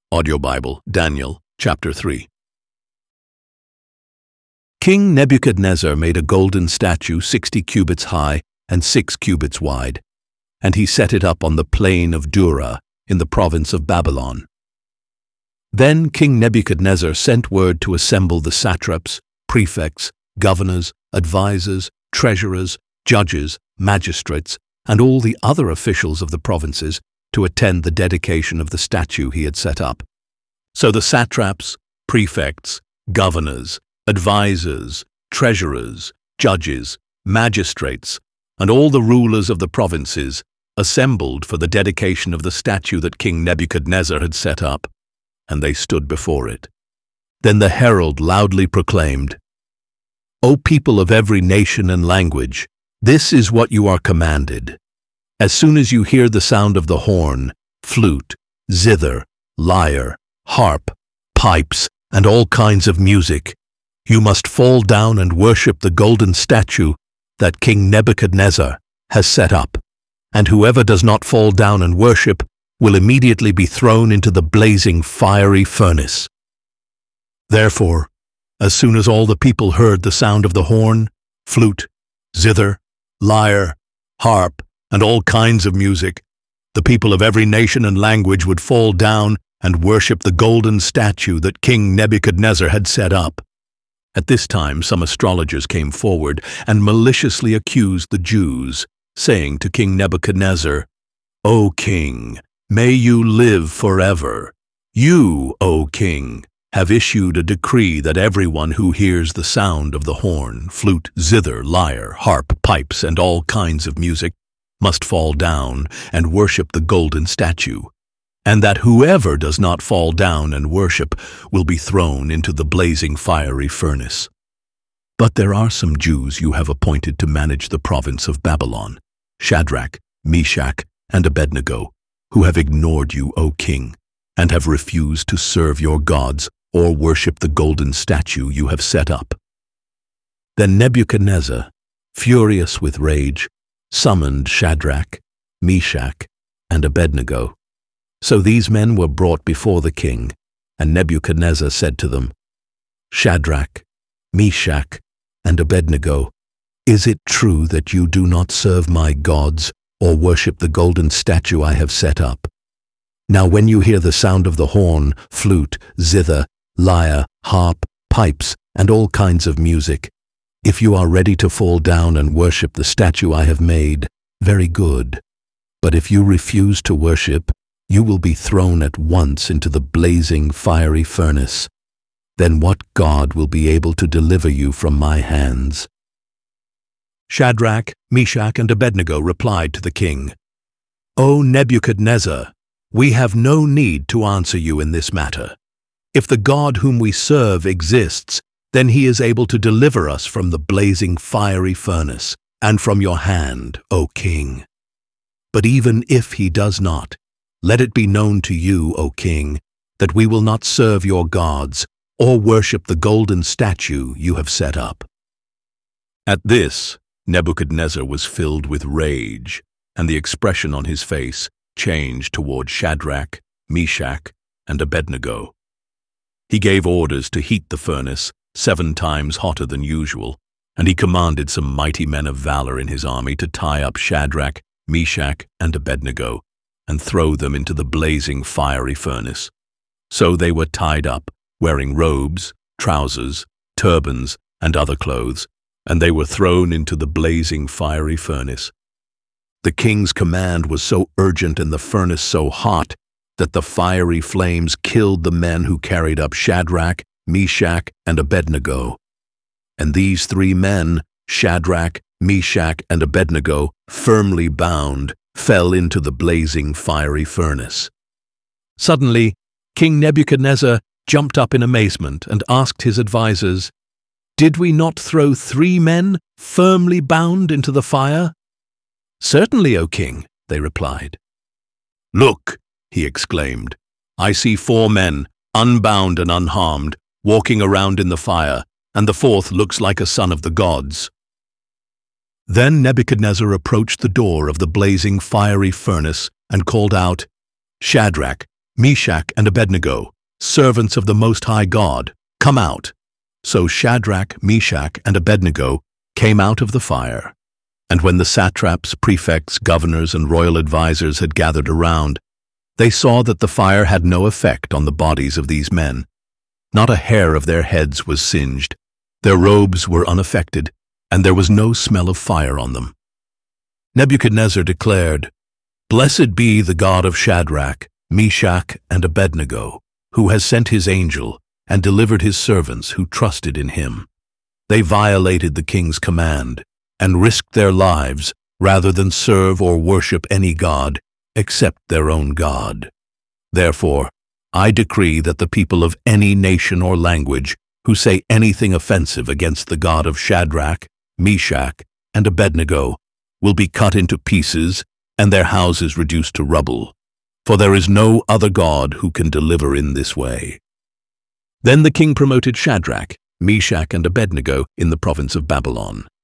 Audio Bible, Daniel, chapter 3. King Nebuchadnezzar made a golden statue 60 cubits high and 6 cubits wide, and he set it up on the plain of Dura in the province of Babylon. Then King Nebuchadnezzar sent word to assemble the satraps, prefects, governors, advisors, treasurers, judges, magistrates, and all the other officials of the provinces to attend the dedication of the statue he had set up. So the satraps, prefects, governors, advisors, treasurers, judges, magistrates, and all the rulers of the provinces assembled for the dedication of the statue that King Nebuchadnezzar had set up, and they stood before it. Then the herald loudly proclaimed, "O people of every nation and language, this is what you are commanded. As soon as you hear the sound of the horn, flute, zither, lyre, harp, pipes, and all kinds of music, you must fall down and worship the golden statue that King Nebuchadnezzar has set up, and whoever does not fall down and worship will immediately be thrown into the blazing fiery furnace." Therefore, as soon as all the people heard the sound of the horn, flute, zither, lyre, harp, and all kinds of music, the people of every nation and language would fall down and worship the golden statue that King Nebuchadnezzar had set up. At this time some astrologers came forward and maliciously accused the Jews, saying to King Nebuchadnezzar, "O king, may you live forever. You, O king, have issued a decree that everyone who hears the sound of the horn, flute, zither, lyre, harp, pipes, and all kinds of music must fall down and worship the golden statue, and that whoever does not fall down and worship will be thrown into the blazing fiery furnace. But there are some Jews you have appointed to manage the province of Babylon, Shadrach, Meshach, and Abednego, who have ignored you, O king, and have refused to serve your gods or worship the golden statue you have set up." Then Nebuchadnezzar, furious with rage, summoned Shadrach, Meshach, and Abednego. So these men were brought before the king, and Nebuchadnezzar said to them, "Shadrach, Meshach, and Abednego, is it true that you do not serve my gods or worship the golden statue I have set up? Now when you hear the sound of the horn, flute, zither, lyre, harp, pipes, and all kinds of music, if you are ready to fall down and worship the statue I have made, very good. But if you refuse to worship, you will be thrown at once into the blazing fiery furnace. Then what God will be able to deliver you from my hands?" Shadrach, Meshach, and Abednego replied to the king, "O Nebuchadnezzar, we have no need to answer you in this matter. If the God whom we serve exists, then he is able to deliver us from the blazing fiery furnace and from your hand, O king. But even if he does not, let it be known to you, O king, that we will not serve your gods or worship the golden statue you have set up." At this, Nebuchadnezzar was filled with rage, and the expression on his face changed toward Shadrach, Meshach, and Abednego. He gave orders to heat the furnace 7 times hotter than usual, and he commanded some mighty men of valor in his army to tie up Shadrach, Meshach, and Abednego, and throw them into the blazing fiery furnace. So they were tied up, wearing robes, trousers, turbans, and other clothes, and they were thrown into the blazing fiery furnace. The king's command was so urgent and the furnace so hot that the fiery flames killed the men who carried up Shadrach, Meshach, and Abednego. And these 3 men, Shadrach, Meshach, and Abednego, firmly bound, fell into the blazing fiery furnace. Suddenly, King Nebuchadnezzar jumped up in amazement and asked his advisers, "Did we not throw 3 men firmly bound into the fire?" "Certainly, O king," they replied. "Look," he exclaimed, "I see 4 men, unbound and unharmed, walking around in the fire, and the 4th looks like a son of the gods." Then Nebuchadnezzar approached the door of the blazing fiery furnace and called out, "Shadrach, Meshach and Abednego, servants of the Most High God, come out." So Shadrach, Meshach, and Abednego came out of the fire. And when the satraps, prefects, governors, and royal advisers had gathered around, they saw that the fire had no effect on the bodies of these men. Not a hair of their heads was singed, their robes were unaffected, and there was no smell of fire on them. Nebuchadnezzar declared, "Blessed be the God of Shadrach, Meshach, and Abednego, who has sent his angel and delivered his servants who trusted in him. They violated the king's command and risked their lives rather than serve or worship any god except their own God. Therefore, I decree that the people of any nation or language who say anything offensive against the God of Shadrach, Meshach, and Abednego will be cut into pieces and their houses reduced to rubble, for there is no other God who can deliver in this way." Then the king promoted Shadrach, Meshach, and Abednego in the province of Babylon.